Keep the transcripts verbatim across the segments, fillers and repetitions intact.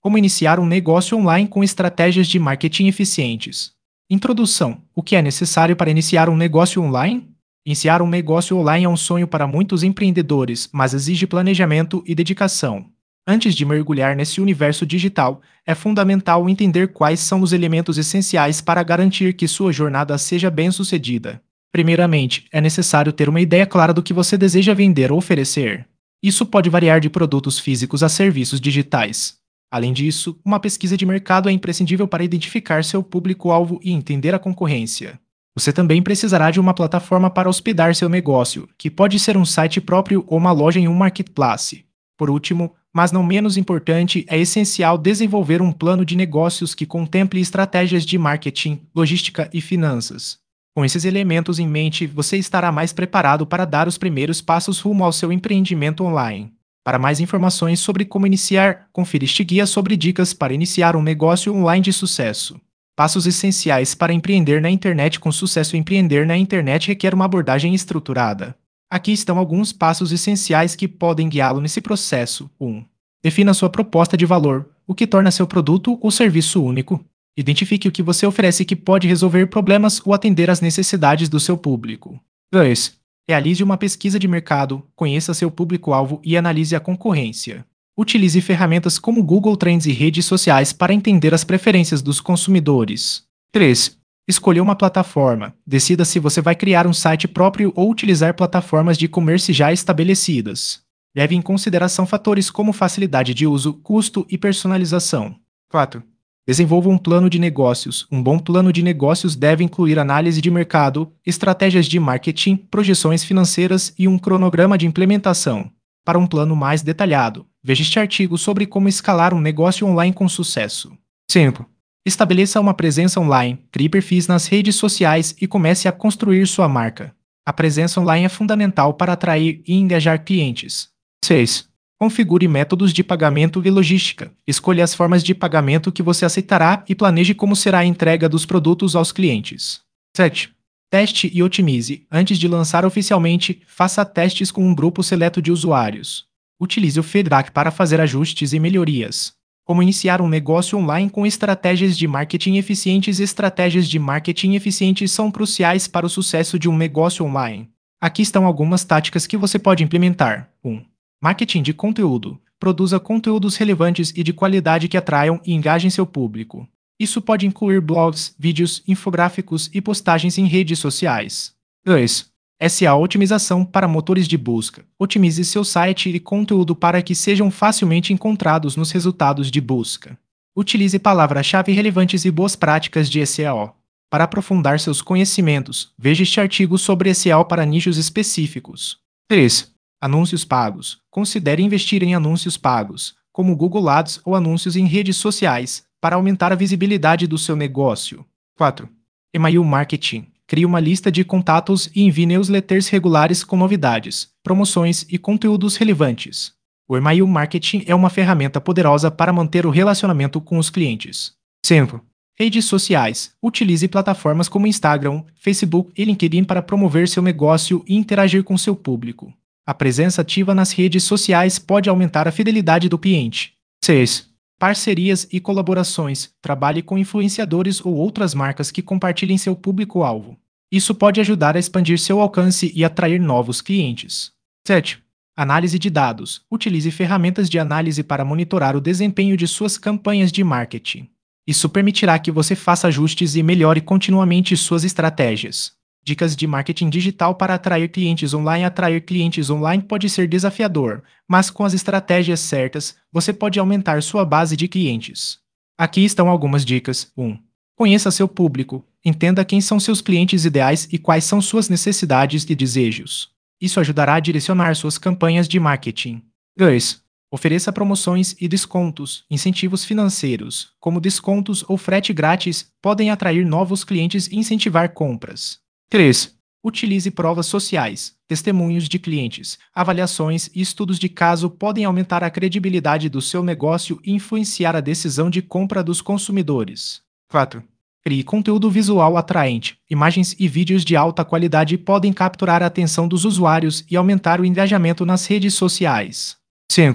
Como iniciar um negócio online com estratégias de marketing eficientes. Introdução: o que é necessário para iniciar um negócio online? Iniciar um negócio online é um sonho para muitos empreendedores, mas exige planejamento e dedicação. Antes de mergulhar nesse universo digital, é fundamental entender quais são os elementos essenciais para garantir que sua jornada seja bem-sucedida. Primeiramente, é necessário ter uma ideia clara do que você deseja vender ou oferecer. Isso pode variar de produtos físicos a serviços digitais. Além disso, uma pesquisa de mercado é imprescindível para identificar seu público-alvo e entender a concorrência. Você também precisará de uma plataforma para hospedar seu negócio, que pode ser um site próprio ou uma loja em um marketplace. Por último, mas não menos importante, é essencial desenvolver um plano de negócios que contemple estratégias de marketing, logística e finanças. Com esses elementos em mente, você estará mais preparado para dar os primeiros passos rumo ao seu empreendimento online. Para mais informações sobre como iniciar, confira este guia sobre dicas para iniciar um negócio online de sucesso. Passos essenciais para empreender na internet com sucesso. Empreender na internet requer uma abordagem estruturada. Aqui estão alguns passos essenciais que podem guiá-lo nesse processo. um. Defina sua proposta de valor, o que torna seu produto ou serviço único. Identifique o que você oferece que pode resolver problemas ou atender às necessidades do seu público. dois. Realize uma pesquisa de mercado, conheça seu público-alvo e analise a concorrência. Utilize ferramentas como Google Trends e redes sociais para entender as preferências dos consumidores. três. Escolha uma plataforma. Decida se você vai criar um site próprio ou utilizar plataformas de e-commerce já estabelecidas. Leve em consideração fatores como facilidade de uso, custo e personalização. quatro. Desenvolva um plano de negócios. Um bom plano de negócios deve incluir análise de mercado, estratégias de marketing, projeções financeiras e um cronograma de implementação. Para um plano mais detalhado, veja este artigo sobre como escalar um negócio online com sucesso. cinco. Estabeleça uma presença online, crie perfis nas redes sociais e comece a construir sua marca. A presença online é fundamental para atrair e engajar clientes. seis. Configure métodos de pagamento e logística. Escolha as formas de pagamento que você aceitará e planeje como será a entrega dos produtos aos clientes. sete. Teste e otimize. Antes de lançar oficialmente, faça testes com um grupo seleto de usuários. Utilize o feedback para fazer ajustes e melhorias. Como iniciar um negócio online com estratégias de marketing eficientes. Estratégias de marketing eficientes são cruciais para o sucesso de um negócio online. Aqui estão algumas táticas que você pode implementar. um. Marketing de conteúdo. Produza conteúdos relevantes e de qualidade que atraiam e engajem seu público. Isso pode incluir blogs, vídeos, infográficos e postagens em redes sociais. dois. S E O otimização para motores de busca. Otimize seu site e conteúdo para que sejam facilmente encontrados nos resultados de busca. Utilize palavras-chave relevantes e boas práticas de S E O. Para aprofundar seus conhecimentos, veja este artigo sobre S E O para nichos específicos. três. Anúncios pagos. Considere investir em anúncios pagos, como Google Ads ou anúncios em redes sociais, para aumentar a visibilidade do seu negócio. quatro. E-mail marketing. Crie uma lista de contatos e envie newsletters regulares com novidades, promoções e conteúdos relevantes. O e-mail marketing é uma ferramenta poderosa para manter o relacionamento com os clientes. cinco. Redes sociais. Utilize plataformas como Instagram, Facebook e LinkedIn para promover seu negócio e interagir com seu público. A presença ativa nas redes sociais pode aumentar a fidelidade do cliente. seis. Parcerias e colaborações. Trabalhe com influenciadores ou outras marcas que compartilhem seu público-alvo. Isso pode ajudar a expandir seu alcance e atrair novos clientes. sete. Análise de dados. Utilize ferramentas de análise para monitorar o desempenho de suas campanhas de marketing. Isso permitirá que você faça ajustes e melhore continuamente suas estratégias. Dicas de marketing digital para atrair clientes online. Atrair clientes online pode ser desafiador, mas com as estratégias certas, você pode aumentar sua base de clientes. Aqui estão algumas dicas. um. Conheça seu público. Entenda quem são seus clientes ideais e quais são suas necessidades e desejos. Isso ajudará a direcionar suas campanhas de marketing. dois. Ofereça promoções e descontos. Incentivos financeiros, como descontos ou frete grátis, podem atrair novos clientes e incentivar compras. três. Utilize provas sociais, testemunhos de clientes, avaliações e estudos de caso podem aumentar a credibilidade do seu negócio e influenciar a decisão de compra dos consumidores. quatro. Crie conteúdo visual atraente. Imagens e vídeos de alta qualidade podem capturar a atenção dos usuários e aumentar o engajamento nas redes sociais. cinco.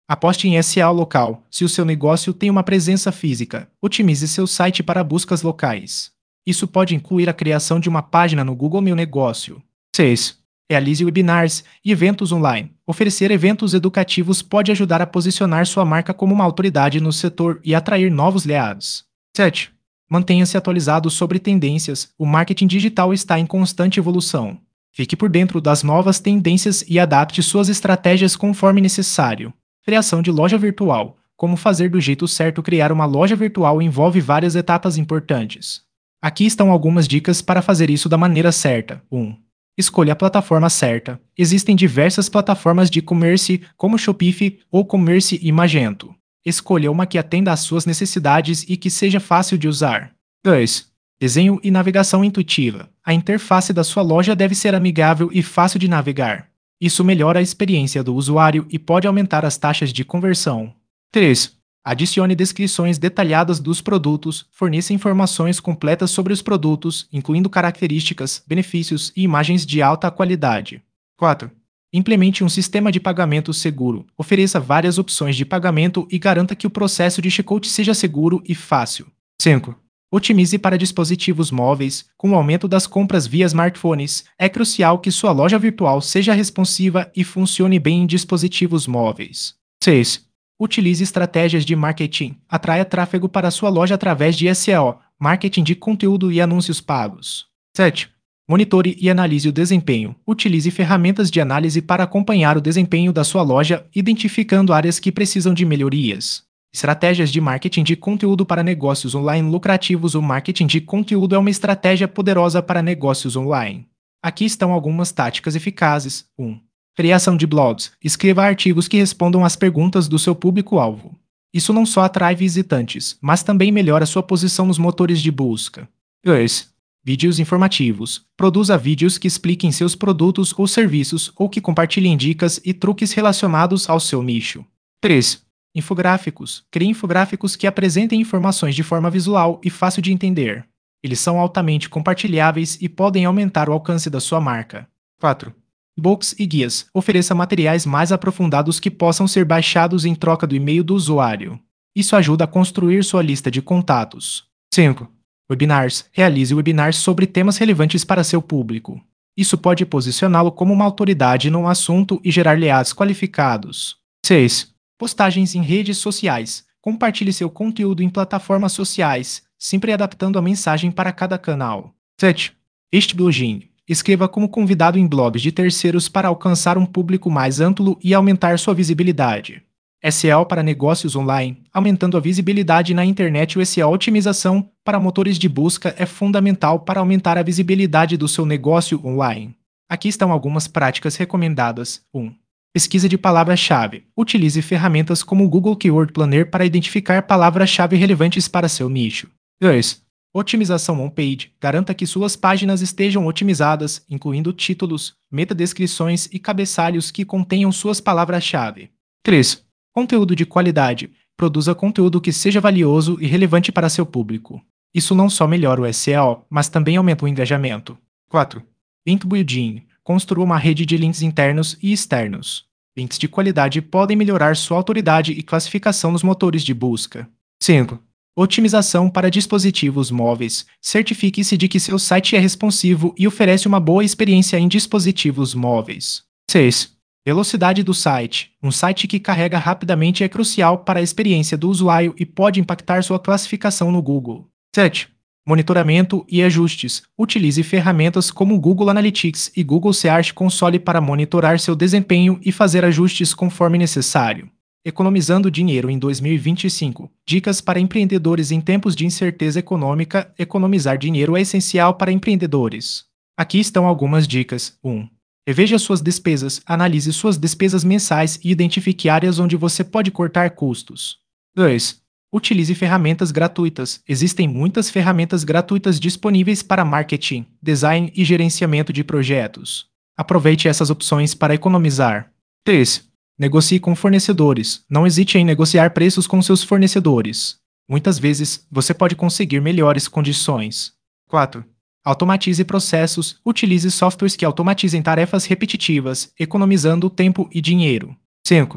Aposte em S E O local. Se o seu negócio tem uma presença física, otimize seu site para buscas locais. Isso pode incluir a criação de uma página no Google Meu Negócio. seis. Realize webinars e eventos online. Oferecer eventos educativos pode ajudar a posicionar sua marca como uma autoridade no setor e atrair novos leads. sete. Mantenha-se atualizado sobre tendências. O marketing digital está em constante evolução. Fique por dentro das novas tendências e adapte suas estratégias conforme necessário. Criação de loja virtual. Como fazer do jeito certo. Criar uma loja virtual envolve várias etapas importantes. Aqui estão algumas dicas para fazer isso da maneira certa. um. Escolha a plataforma certa. Existem diversas plataformas de e-commerce, como Shopify, WooCommerce e Magento. Escolha uma que atenda às suas necessidades e que seja fácil de usar. dois. Desenho e navegação intuitiva. A interface da sua loja deve ser amigável e fácil de navegar. Isso melhora a experiência do usuário e pode aumentar as taxas de conversão. três. Adicione descrições detalhadas dos produtos, forneça informações completas sobre os produtos, incluindo características, benefícios e imagens de alta qualidade. quatro. Implemente um sistema de pagamento seguro. Ofereça várias opções de pagamento e garanta que o processo de checkout seja seguro e fácil. cinco. Otimize para dispositivos móveis. Com o aumento das compras via smartphones, é crucial que sua loja virtual seja responsiva e funcione bem em dispositivos móveis. seis. Utilize estratégias de marketing. Atraia tráfego para sua loja através de S E O, marketing de conteúdo e anúncios pagos. sete. Monitore e analise o desempenho. Utilize ferramentas de análise para acompanhar o desempenho da sua loja, identificando áreas que precisam de melhorias. Estratégias de marketing de conteúdo para negócios online lucrativos. O marketing de conteúdo é uma estratégia poderosa para negócios online. Aqui estão algumas táticas eficazes. um. Criação de blogs. Escreva artigos que respondam às perguntas do seu público-alvo. Isso não só atrai visitantes, mas também melhora sua posição nos motores de busca. dois. Vídeos informativos. Produza vídeos que expliquem seus produtos ou serviços ou que compartilhem dicas e truques relacionados ao seu nicho. três. Infográficos. Crie infográficos que apresentem informações de forma visual e fácil de entender. Eles são altamente compartilháveis e podem aumentar o alcance da sua marca. quatro. Books e guias. Ofereça materiais mais aprofundados que possam ser baixados em troca do e-mail do usuário. Isso ajuda a construir sua lista de contatos. cinco. Webinars. Realize webinars sobre temas relevantes para seu público. Isso pode posicioná-lo como uma autoridade num assunto e gerar leads qualificados. seis. Postagens em redes sociais. Compartilhe seu conteúdo em plataformas sociais, sempre adaptando a mensagem para cada canal. sete. Este blogging. Escreva como convidado em blogs de terceiros para alcançar um público mais amplo e aumentar sua visibilidade. S E O para negócios online. Aumentando a visibilidade na internet. O S E O otimização para motores de busca é fundamental para aumentar a visibilidade do seu negócio online. Aqui estão algumas práticas recomendadas. um. Pesquisa de palavra-chave. Utilize ferramentas como o Google Keyword Planner para identificar palavras-chave relevantes para seu nicho. dois. Otimização on-page. Garanta que suas páginas estejam otimizadas, incluindo títulos, metadescrições e cabeçalhos que contenham suas palavras-chave. três. Conteúdo de qualidade. Produza conteúdo que seja valioso e relevante para seu público. Isso não só melhora o S E O, mas também aumenta o engajamento. quatro. Link building. Construa uma rede de links internos e externos. Links de qualidade podem melhorar sua autoridade e classificação nos motores de busca. cinco. Otimização para dispositivos móveis. Certifique-se de que seu site é responsivo e oferece uma boa experiência em dispositivos móveis. seis. Velocidade do site. Um site que carrega rapidamente é crucial para a experiência do usuário e pode impactar sua classificação no Google. sete. Monitoramento e ajustes. Utilize ferramentas como Google Analytics e Google Search Console para monitorar seu desempenho e fazer ajustes conforme necessário. Economizando dinheiro em dois mil e vinte e cinco. Dicas para empreendedores em tempos de incerteza econômica. Economizar dinheiro é essencial para empreendedores. Aqui estão algumas dicas. um. Reveja suas despesas. Analise suas despesas mensais e identifique áreas onde você pode cortar custos. dois. Utilize ferramentas gratuitas. Existem muitas ferramentas gratuitas disponíveis para marketing, design e gerenciamento de projetos. Aproveite essas opções para economizar. três. Negocie com fornecedores. Não hesite em negociar preços com seus fornecedores. Muitas vezes, você pode conseguir melhores condições. quatro. Automatize processos. Utilize softwares que automatizem tarefas repetitivas, economizando tempo e dinheiro. cinco.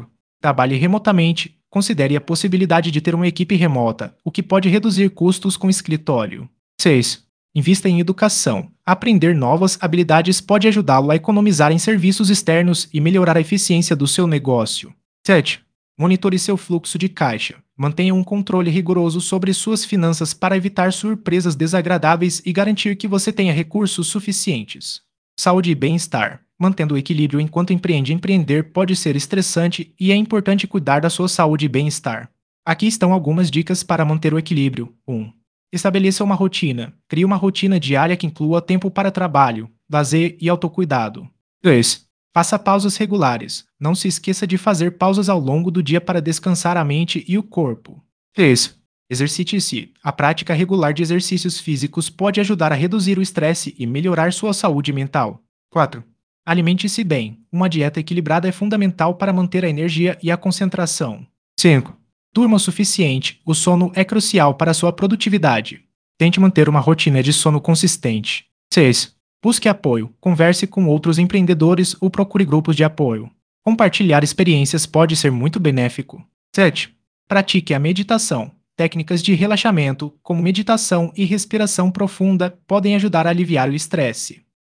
Trabalhe remotamente. Considere a possibilidade de ter uma equipe remota, o que pode reduzir custos com escritório. seis. Invista em educação. Aprender novas habilidades pode ajudá-lo a economizar em serviços externos e melhorar a eficiência do seu negócio. sete. Monitore seu fluxo de caixa. Mantenha um controle rigoroso sobre suas finanças para evitar surpresas desagradáveis e garantir que você tenha recursos suficientes. Saúde e bem-estar. Mantendo o equilíbrio enquanto empreende, empreender pode ser estressante e é importante cuidar da sua saúde e bem-estar. Aqui estão algumas dicas para manter o equilíbrio. um. Estabeleça uma rotina. Crie uma rotina diária que inclua tempo para trabalho, lazer e autocuidado. dois. Faça pausas regulares. Não se esqueça de fazer pausas ao longo do dia para descansar a mente e o corpo. três. Exercite-se. A prática regular de exercícios físicos pode ajudar a reduzir o estresse e melhorar sua saúde mental. quatro. Alimente-se bem. Uma dieta equilibrada é fundamental para manter a energia e a concentração. cinco. Durma o suficiente. O sono é crucial para a sua produtividade. Tente manter uma rotina de sono consistente. seis. Busque apoio. Converse com outros empreendedores ou procure grupos de apoio. Compartilhar experiências pode ser muito benéfico. sete. Pratique a meditação. Técnicas de relaxamento, como meditação e respiração profunda, podem ajudar a aliviar o estresse.